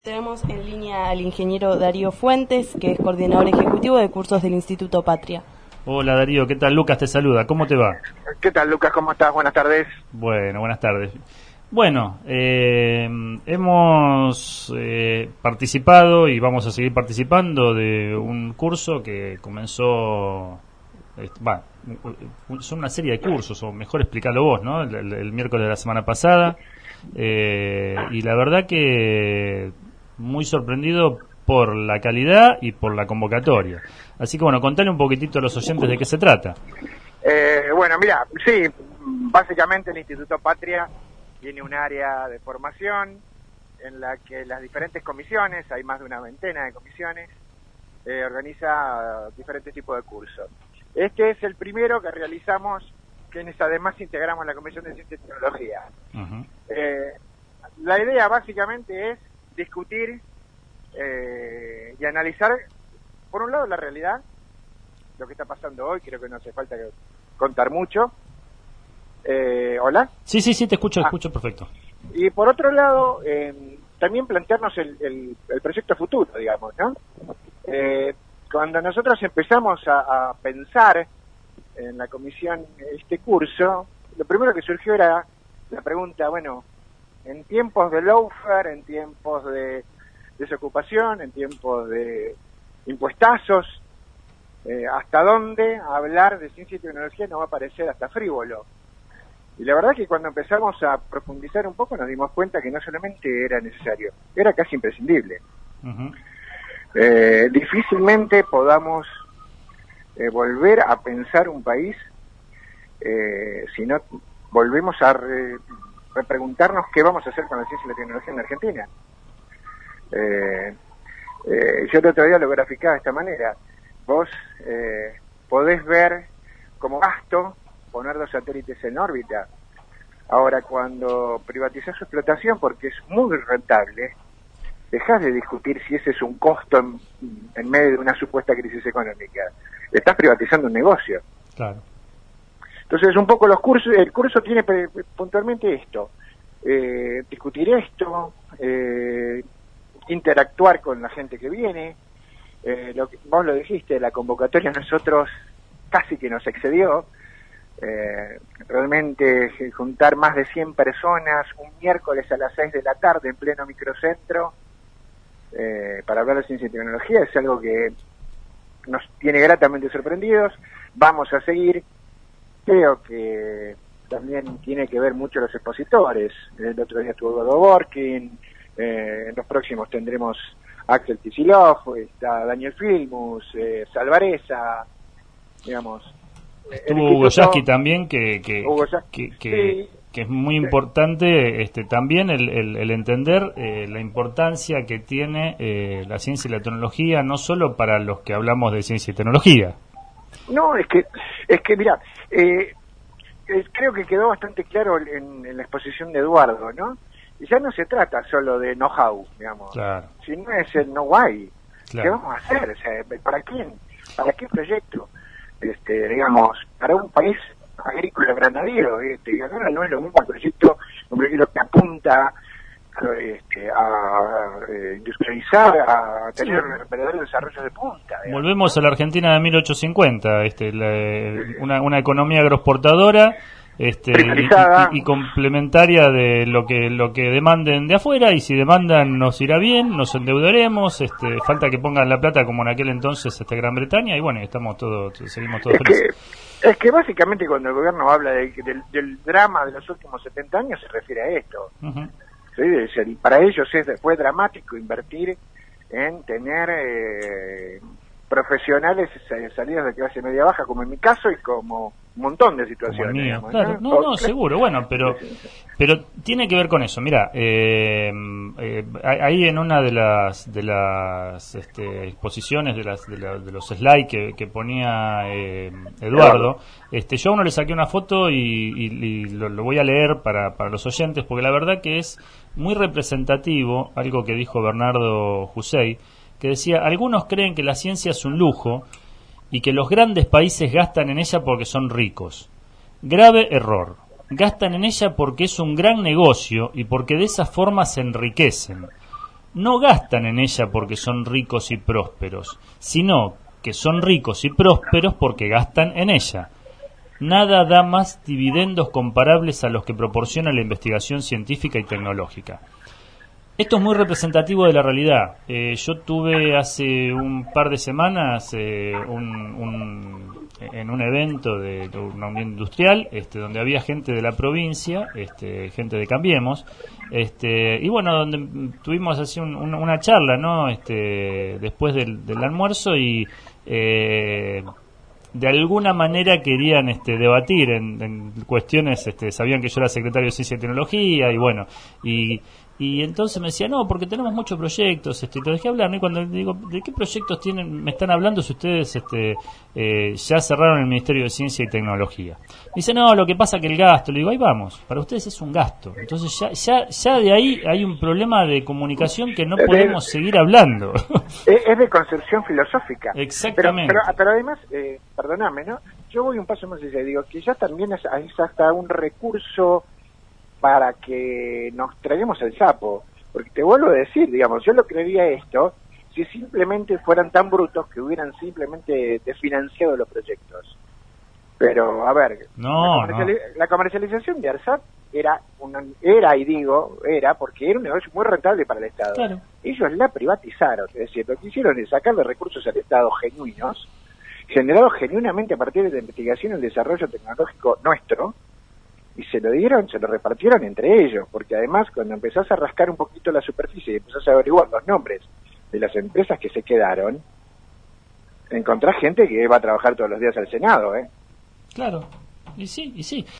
Tenemos en línea al ingeniero Darío Fuentes, que es coordinador ejecutivo de cursos del Instituto Patria. Hola Darío, ¿qué tal? Lucas te saluda, ¿cómo te va? ¿Qué tal, Lucas? ¿Cómo estás? Buenas tardes. Bueno, buenas tardes. Bueno, hemos participado y vamos a seguir participando de un curso que comenzó, son una serie de cursos, o mejor explícalo vos, ¿no? El miércoles de la semana pasada, y la verdad que muy sorprendido por la calidad y por la convocatoria. Así que bueno, contale un poquitito a los oyentes de qué se trata. Bueno, mira, sí, básicamente el Instituto Patria tiene un área de formación en la que las diferentes comisiones, hay más de una veintena de comisiones, organiza diferentes tipos de cursos. Este es el primero que realizamos, quienes además integramos la Comisión de Ciencia y Tecnología. Uh-huh. La idea básicamente es discutir y analizar, por un lado, la realidad, lo que está pasando hoy, creo que no hace falta contar mucho. ¿Hola? Sí, te escucho perfecto. Y por otro lado, también plantearnos el proyecto futuro, digamos, ¿no? Cuando nosotros empezamos a pensar en la comisión este curso, lo primero que surgió era la pregunta, bueno, en tiempos de lawfare, en tiempos de desocupación, en tiempos de impuestazos, ¿hasta dónde hablar de ciencia y tecnología no va a parecer hasta frívolo? Y la verdad que cuando empezamos a profundizar un poco nos dimos cuenta que no solamente era necesario, era casi imprescindible. Uh-huh. Difícilmente podamos volver a pensar un país si no volvemos a repreguntarnos qué vamos a hacer con la ciencia y la tecnología en la Argentina. Yo el otro día lo graficaba de esta manera. Vos podés ver como gasto poner 2 satélites en órbita. Ahora, cuando privatizás su explotación, porque es muy rentable, dejás de discutir si ese es un costo en medio de una supuesta crisis económica. Estás privatizando un negocio. Claro. Entonces, un poco el curso tiene puntualmente esto. Discutir esto, interactuar con la gente que viene. Vos lo dijiste, la convocatoria a nosotros casi que nos excedió. Realmente juntar más de 100 personas un miércoles a las 6 de la tarde en pleno microcentro para hablar de ciencia y tecnología es algo que nos tiene gratamente sorprendidos. Vamos a seguir. Creo que también tiene que ver mucho los expositores. El otro día estuvo Eduardo Borkin, en los próximos tendremos Axel Kicillof, está Daniel Filmus, Salvareza, digamos. Estuvo Hugo Yasky también, que sí. Es muy importante también el entender la importancia que tiene la ciencia y la tecnología, no solo para los que hablamos de ciencia y tecnología. No, es que mira, creo que quedó bastante claro en la exposición de Eduardo, ¿no? Y ya no se trata solo de know-how, digamos, claro, sino es el know-why. Claro. ¿Qué vamos a hacer? O sea, ¿para quién? ¿Para qué proyecto? Digamos, para un país agrícola granadero, y ahora no es lo mismo un proyecto que apunta a industrializar, a tener verdaderos desarrollos de punta. Digamos. Volvemos a la Argentina de 1850, una economía agroexportadora, y complementaria de lo que demanden de afuera, y si demandan nos irá bien, nos endeudaremos, falta que pongan la plata como en aquel entonces Gran Bretaña, y bueno, seguimos todos felices. Es que básicamente cuando el gobierno habla del drama de los últimos 70 años se refiere a esto. Uh-huh. ¿Sí? Para ellos fue dramático invertir en tener profesionales salidos de clase media baja, como en mi caso y como un montón de situaciones. Digamos, claro, no, seguro, bueno, pero tiene que ver con eso. Mira, ahí en una de las exposiciones de los slides que ponía Eduardo, yo a uno le saqué una foto y lo voy a leer para los oyentes, porque la verdad que es muy representativo algo que dijo Bernardo Hussein, que decía: algunos creen que la ciencia es un lujo y que los grandes países gastan en ella porque son ricos. Grave error. Gastan en ella porque es un gran negocio y porque de esa forma se enriquecen. no gastan en ella porque son ricos y prósperos, sino que son ricos y prósperos porque gastan en ella. Nada da más dividendos comparables a los que proporciona la investigación científica y tecnológica. Esto es muy representativo de la realidad. Yo tuve hace un par de semanas en un evento de una unión industrial, donde había gente de la provincia, gente de Cambiemos, y bueno, donde tuvimos así una charla, ¿no? Después del almuerzo y de alguna manera querían debatir en cuestiones, sabían que yo era secretario de Ciencia y Tecnología y bueno, y entonces me decía, no, porque tenemos muchos proyectos, te dejé hablar, ¿no? Y cuando digo, ¿de qué proyectos me están hablando si ustedes ya cerraron el Ministerio de Ciencia y Tecnología? Me dice, no, lo que pasa que el gasto, le digo, ahí vamos, para ustedes es un gasto. Entonces ya de ahí hay un problema de comunicación que no podemos seguir hablando. Es de concepción filosófica. Exactamente. Pero además, perdóname, ¿no? Yo voy un paso más allá, digo, que ya también es hasta un recurso para que nos traguemos el sapo, porque te vuelvo a decir, digamos, yo lo creería esto si simplemente fueran tan brutos que hubieran simplemente desfinanciado los proyectos. Pero, a ver, la comercialización de ARSAT era porque era un negocio muy rentable para el Estado. Claro. Ellos la privatizaron, es decir, lo que hicieron es sacarle recursos al Estado genuinos, generados genuinamente a partir de la investigación y el desarrollo tecnológico nuestro, y se lo repartieron entre ellos, porque además cuando empezás a rascar un poquito la superficie y empezás a averiguar los nombres de las empresas que se quedaron, encontrás gente que va a trabajar todos los días al Senado, Claro, y sí.